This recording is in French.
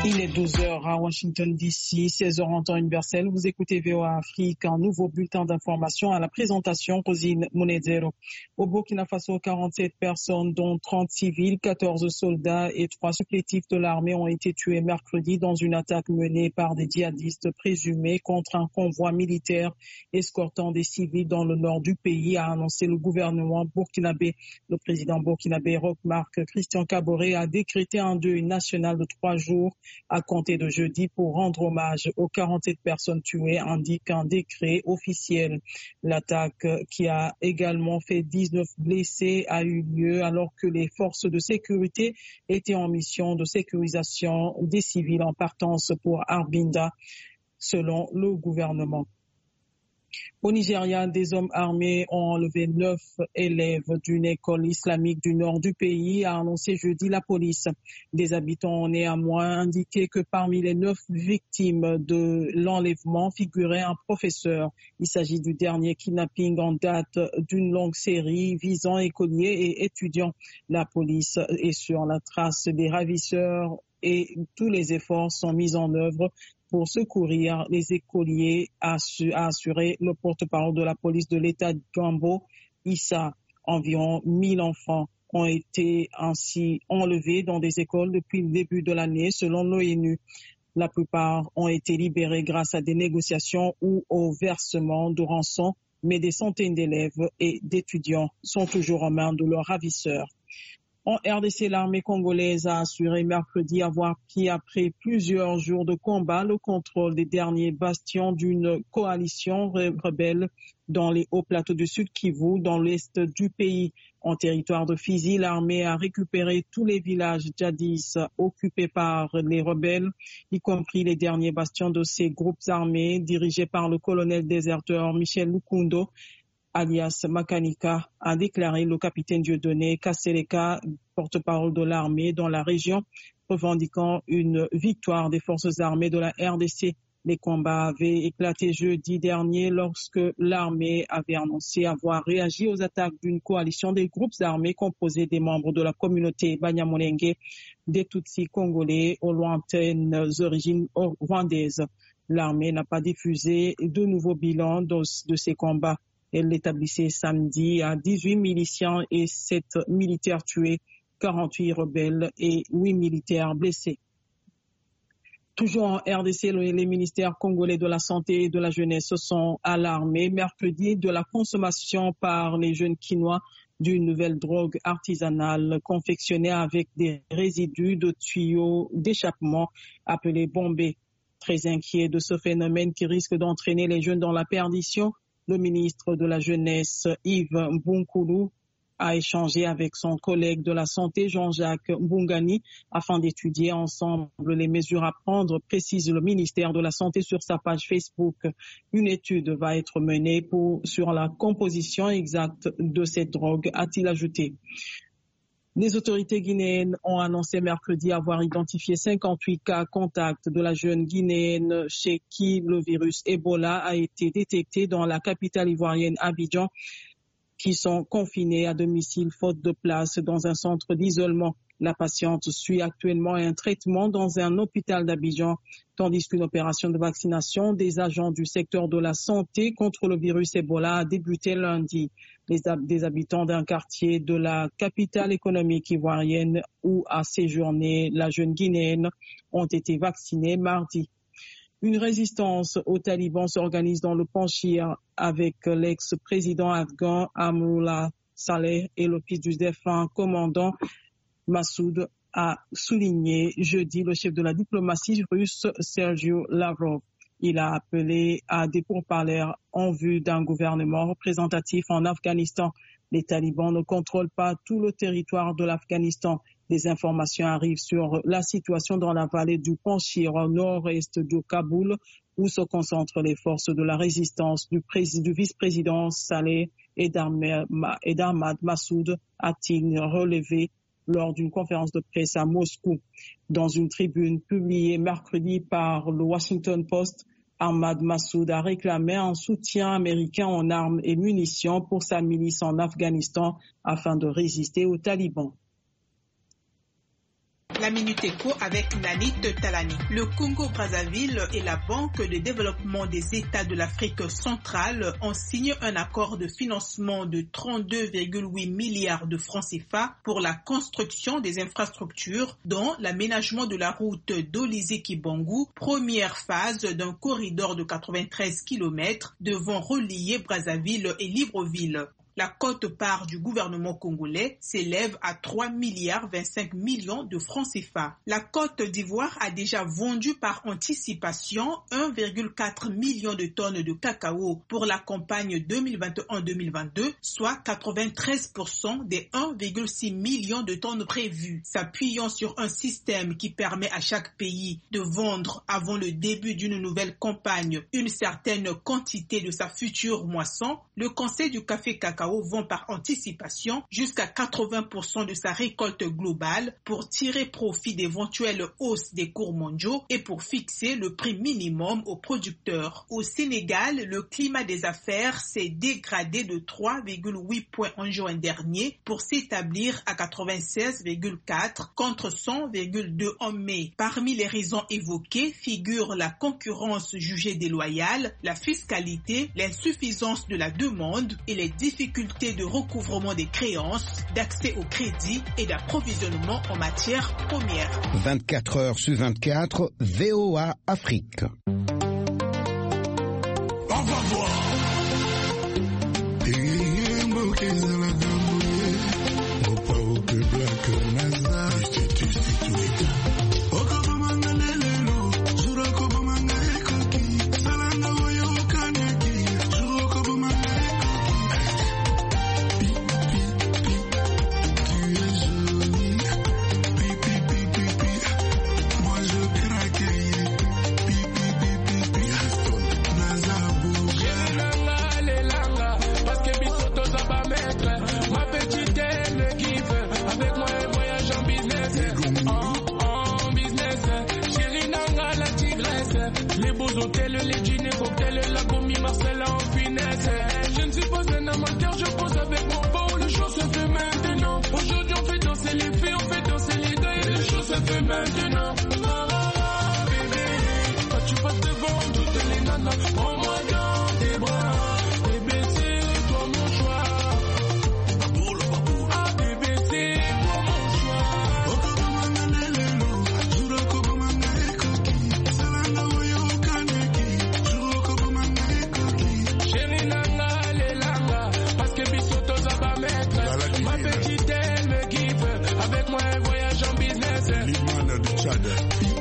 Il est 12h à Washington DC, 16h en temps universel. Vous écoutez VOA Afrique, un nouveau bulletin d'information à la présentation, Rosine Monedero. Au Burkina Faso, 47 personnes, dont 30 civils, 14 soldats et 3 supplétifs de l'armée ont été tués mercredi dans une attaque menée par des djihadistes présumés contre un convoi militaire escortant des civils dans le nord du pays, a annoncé le gouvernement burkinabé. Le président burkinabé Roch Marc Christian Kaboré a décrété un deuil national de 3 jours à compter de jeudi pour rendre hommage aux 47 personnes tuées, indique un décret officiel. L'attaque, qui a également fait 19 blessés, a eu lieu alors que les forces de sécurité étaient en mission de sécurisation des civils en partance pour Arbinda, selon le gouvernement. Au Nigeria, des hommes armés ont enlevé 9 élèves d'une école islamique du nord du pays, a annoncé jeudi la police. Des habitants ont néanmoins indiqué que parmi les 9 victimes de l'enlèvement figurait un professeur. Il s'agit du dernier kidnapping en date d'une longue série visant écoliers et étudiants. La police est sur la trace des ravisseurs et tous les efforts sont mis en œuvre pour secourir les écoliers, a assuré le porte-parole de la police de l'État de Gambo, Issa. Environ 1000 enfants ont été ainsi enlevés dans des écoles depuis le début de l'année, selon l'ONU. La plupart ont été libérés grâce à des négociations ou au versement de rançon, mais des centaines d'élèves et d'étudiants sont toujours en main de leurs ravisseurs. En RDC, l'armée congolaise a assuré mercredi avoir pris, après plusieurs jours de combat, le contrôle des derniers bastions d'une coalition rebelle dans les hauts plateaux du Sud Kivu, dans l'est du pays. En territoire de Fizi, l'armée a récupéré tous les villages jadis occupés par les rebelles, y compris les derniers bastions de ces groupes armés dirigés par le colonel déserteur Michel Lukundo, alias Makanika, a déclaré le capitaine Dieudonné Kassereka, porte-parole de l'armée dans la région, revendiquant une victoire des forces armées de la RDC. Les combats avaient éclaté jeudi dernier lorsque l'armée avait annoncé avoir réagi aux attaques d'une coalition des groupes armés composés des membres de la communauté Banyamulenge, des Tutsis congolais aux lointaines origines rwandaises. L'armée n'a pas diffusé de nouveaux bilans de ces combats. Elle l'établissait samedi à 18 miliciens et 7 militaires tués, 48 rebelles et 8 militaires blessés. Toujours en RDC, les ministères congolais de la Santé et de la Jeunesse sont alarmés mercredi de la consommation par les jeunes Kinois d'une nouvelle drogue artisanale confectionnée avec des résidus de tuyaux d'échappement appelés bombés. Très inquiet de ce phénomène qui risque d'entraîner les jeunes dans la perdition, le ministre de la Jeunesse, Yves Mbunkulu, a échangé avec son collègue de la Santé, Jean-Jacques Mbungani, afin d'étudier ensemble les mesures à prendre, précise le ministère de la Santé sur sa page Facebook. Une étude va être menée sur la composition exacte de cette drogue, a-t-il ajouté. Les autorités guinéennes ont annoncé mercredi avoir identifié 58 cas contacts de la jeune guinéenne chez qui le virus Ebola a été détecté dans la capitale ivoirienne Abidjan, qui sont confinés à domicile faute de place dans un centre d'isolement. La patiente suit actuellement un traitement dans un hôpital d'Abidjan, tandis qu'une opération de vaccination des agents du secteur de la santé contre le virus Ebola a débuté lundi. Des habitants d'un quartier de la capitale économique ivoirienne où a séjourné la jeune guinéenne ont été vaccinés mardi. Une résistance aux talibans s'organise dans le Panchir avec l'ex-président afghan Amrullah Saleh et le fils du défunt commandant Massoud, a souligné jeudi le chef de la diplomatie russe Sergio Lavrov. Il a appelé à des pourparlers en vue d'un gouvernement représentatif en Afghanistan. Les talibans ne contrôlent pas tout le territoire de l'Afghanistan. Des informations arrivent sur la situation dans la vallée du Panchir au nord-est de Kaboul, où se concentrent les forces de la résistance du vice-président Saleh et d'Ahmad Massoud, a-t-il relevé lors d'une conférence de presse à Moscou. Dans une tribune publiée mercredi par le Washington Post, Ahmad Massoud a réclamé un soutien américain en armes et munitions pour sa milice en Afghanistan afin de résister aux talibans. La Minute Éco avec Nanit Talani. Le Congo-Brazzaville et la Banque de développement des États de l'Afrique centrale ont signé un accord de financement de 32,8 milliards de francs CFA pour la construction des infrastructures, dont l'aménagement de la route d'Olizé-Kibangou, première phase d'un corridor de 93 km devant relier Brazzaville et Libreville. La quote-part du gouvernement congolais s'élève à 3,25 milliards de francs CFA. La Côte d'Ivoire a déjà vendu par anticipation 1,4 million de tonnes de cacao pour la campagne 2021-2022, soit 93% des 1,6 million de tonnes prévues. S'appuyant sur un système qui permet à chaque pays de vendre avant le début d'une nouvelle campagne une certaine quantité de sa future moisson, le Conseil du café cacao vend par anticipation jusqu'à 80% de sa récolte globale pour tirer profit d'éventuelles hausses des cours mondiaux et pour fixer le prix minimum aux producteurs. Au Sénégal, le climat des affaires s'est dégradé de 3,8 points en juin dernier pour s'établir à 96,4 contre 100,2 en mai. Parmi les raisons évoquées figurent la concurrence jugée déloyale, la fiscalité, l'insuffisance de la demande et les difficultés de recouvrement des créances, d'accès au crédit et d'approvisionnement en matières premières. 24 heures sur 24, VOA Afrique. On va voir. Les beaux hôtels, les dîners, cocktails, la commis, Marcella en finesse. Je ne suis pas un amateur, je pose avec mon beau, le show se fait maintenant. Aujourd'hui on fait danser les filles, on fait danser les gars et le show se fait maintenant. Bébé, quand tu passes devant toutes les nanas, prends-moi dans tes bras. Bébé, c'est toi mon choix. Ah bébé, c'est toi mon choix. Ma petite, elle me kiffe. Avec moi, elle voyage en business.